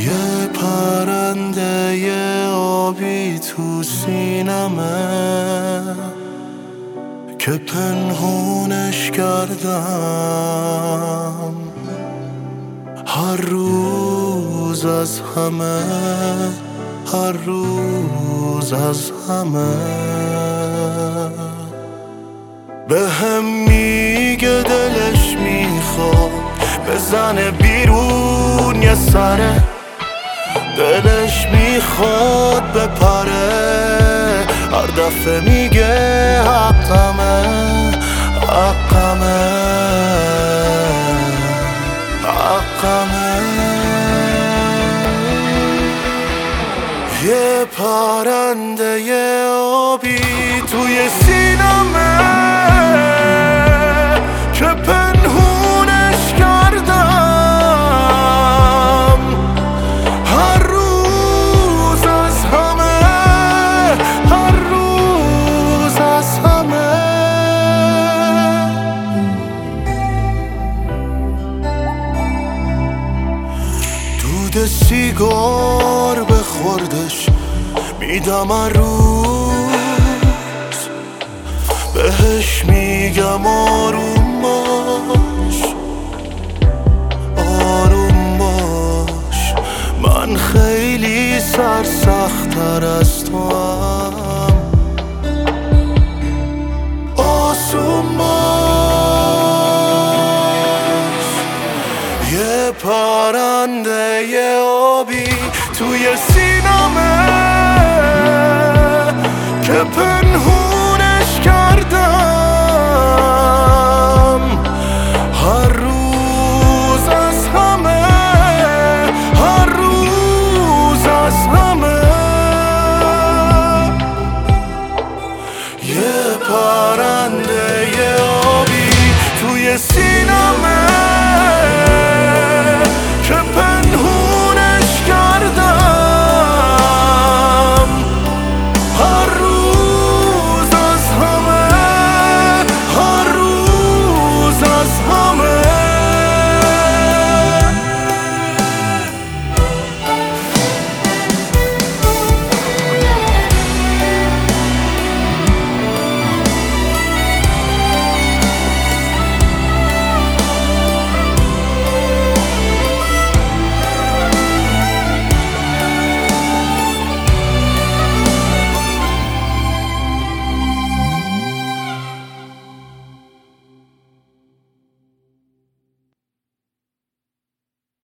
یه پرنده یه آبی تو سینمه که پنهونش کردم هر روز از همه، هر روز از همه. به هم میگه دلش میخواد بزنه بیرون یه سره، دلش میخواد بپره، هر دفعه میگه حقمه، حقمه، حقمه. یه پرنده یه آبی توی سینمه که پنهونش کردم هر روز از همه، هر روز از همه. دود سیگار به خوردش میدم هر روز، بهش میگم آروم باش، آروم باش، من خیلی سرسخت‌تر از تو هم. آسون باش، یه پرنده یه آبی توی سینمه که پنهونش کردم هر روز